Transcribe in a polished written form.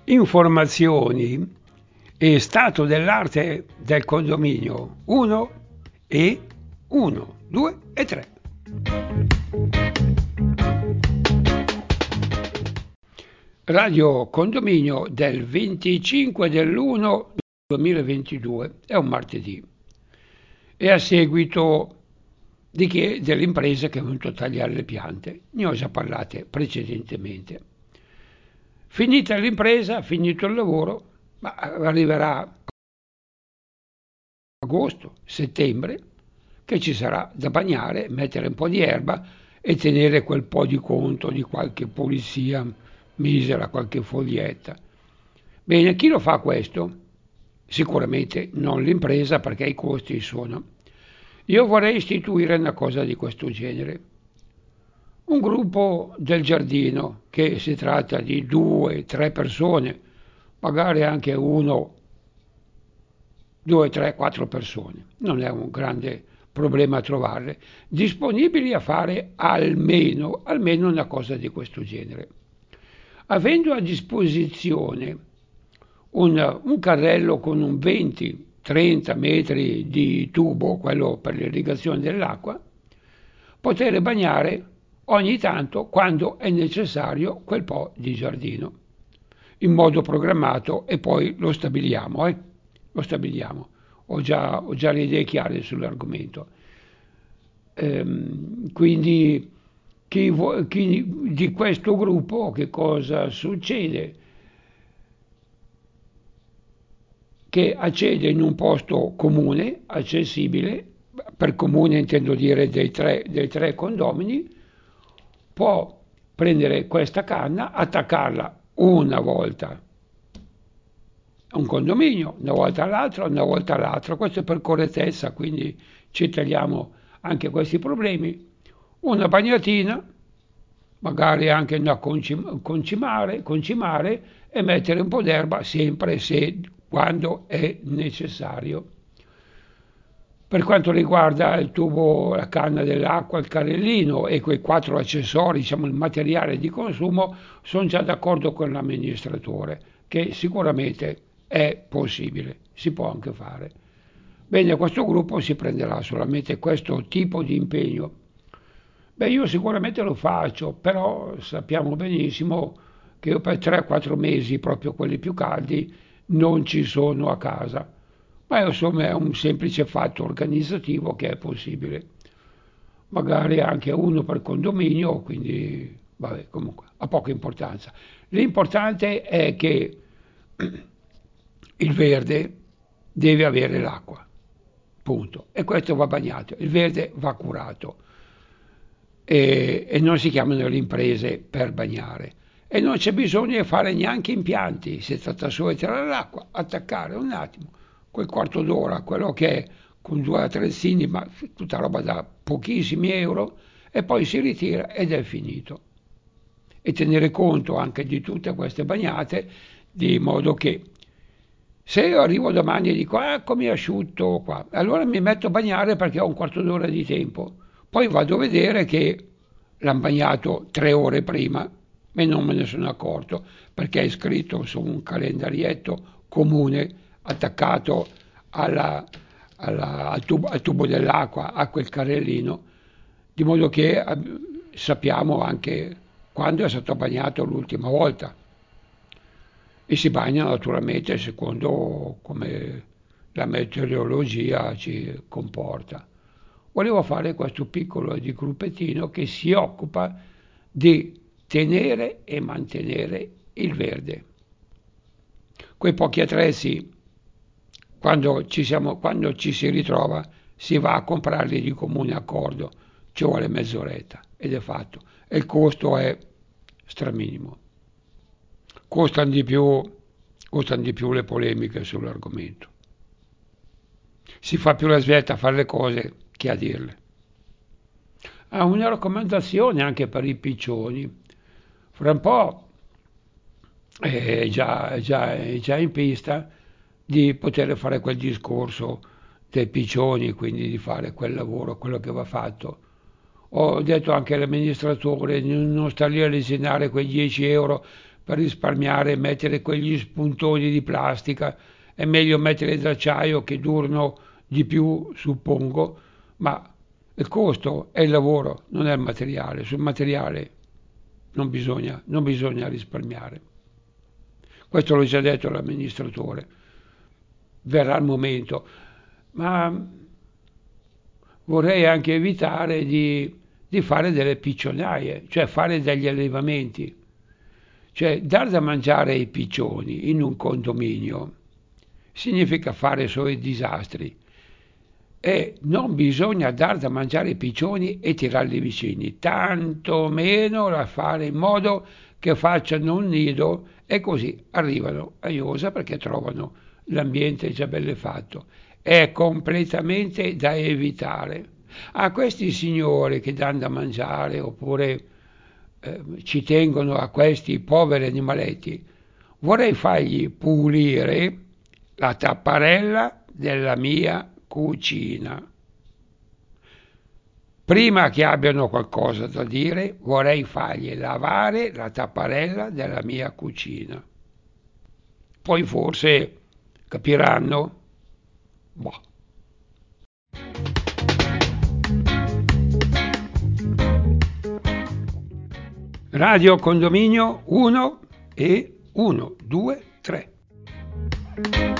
Informazioni e stato dell'arte del condominio 1 e 1, 2 e 3. Radio Condominio del 25 dell'1 2022, è un martedì, e a seguito dell'impresa che è venuto a tagliare le piante. Ne ho già parlato precedentemente. Finita l'impresa, finito il lavoro, ma arriverà agosto, settembre, che ci sarà da bagnare, mettere un po' di erba e tenere quel po' di conto di qualche pulizia misera, qualche foglietta. Bene, chi lo fa questo? Sicuramente non l'impresa, perché i costi sono. Io vorrei istituire una cosa di questo genere. Un gruppo del giardino, che si tratta di 2, 3 persone, magari anche 1, 2, 3, 4 persone, non è un grande problema trovarle, disponibili a fare almeno una cosa di questo genere. Avendo a disposizione un carrello con un 20-30 metri di tubo, quello per l'irrigazione dell'acqua, poter bagnare ogni tanto, quando è necessario, quel po' di giardino, in modo programmato, e poi lo stabiliamo. Lo stabiliamo. Ho già le idee chiare sull'argomento. Quindi chi di questo gruppo, che cosa succede? Che accede in un posto comune, accessibile, per comune intendo dire dei tre condomini, può prendere questa canna, attaccarla una volta a un condominio, una volta all'altro, una volta all'altro. Questo è per correttezza, quindi ci tagliamo anche questi problemi. Una bagnatina, magari anche una concimare e mettere un po' d'erba sempre quando è necessario. Per quanto riguarda il tubo, la canna dell'acqua, il carrellino e quei 4 accessori, diciamo il materiale di consumo, sono già d'accordo con l'amministratore che sicuramente è possibile, si può anche fare. Bene, questo gruppo si prenderà solamente questo tipo di impegno. Beh, io sicuramente lo faccio, però sappiamo benissimo che io per 3-4 mesi, proprio quelli più caldi, non ci sono a casa. Ma insomma è un semplice fatto organizzativo che è possibile. Magari anche uno per condominio, quindi vabbè, comunque ha poca importanza. L'importante è che il verde deve avere l'acqua, punto. E questo va bagnato, il verde va curato. E non si chiamano le imprese per bagnare. E non c'è bisogno di fare neanche impianti, si tratta solo di tirare l'acqua, attaccare un attimo, quel quarto d'ora, quello che è, con 2 attrezzini, ma tutta roba da pochissimi euro, e poi si ritira ed è finito. E tenere conto anche di tutte queste bagnate, di modo che se io arrivo domani e dico com'è asciutto qua, allora mi metto a bagnare perché ho un quarto d'ora di tempo, poi vado a vedere che l'hanno bagnato 3 ore prima e non me ne sono accorto, perché è scritto su un calendarietto comune attaccato al tubo dell'acqua, a quel carrellino, di modo che sappiamo anche quando è stato bagnato l'ultima volta. E si bagna naturalmente secondo come la meteorologia ci comporta. Volevo fare questo piccolo di gruppettino che si occupa di tenere e mantenere il verde. Quei pochi attrezzi, quando ci si ritrova, si va a comprarli di comune accordo, ci vuole mezz'oretta ed è fatto. E il costo è straminimo. Costano di più le polemiche sull'argomento. Si fa più la svelta a fare le cose che a dirle. Una raccomandazione anche per i piccioni. Fra un po' è già in pista di poter fare quel discorso dei piccioni, quindi di fare quel lavoro, quello che va fatto. Ho detto anche all'amministratore di non star lì a lesinare quei 10 euro per risparmiare mettere quegli spuntoni di plastica, è meglio mettere d'acciaio che durano di più, suppongo, ma il costo è il lavoro, non è il materiale. Sul materiale non bisogna risparmiare. Questo l'ho già detto all'amministratore. Verrà il momento, ma vorrei anche evitare di fare delle piccionaie, cioè fare degli allevamenti. Cioè, dar da mangiare ai piccioni in un condominio significa fare solo i disastri. E non bisogna dar da mangiare ai piccioni e tirarli vicini, tanto meno da fare in modo che facciano un nido e così arrivano a iosa perché trovano l'ambiente già bello fatto. È completamente da evitare. A questi signori che danno da mangiare oppure ci tengono a questi poveri animaletti, vorrei fargli pulire la tapparella della mia cucina. Prima che abbiano qualcosa da dire, vorrei fargli lavare la tapparella della mia cucina. Poi forse capiranno. Boh. Radio Condominio 1 e 1, 2, 3.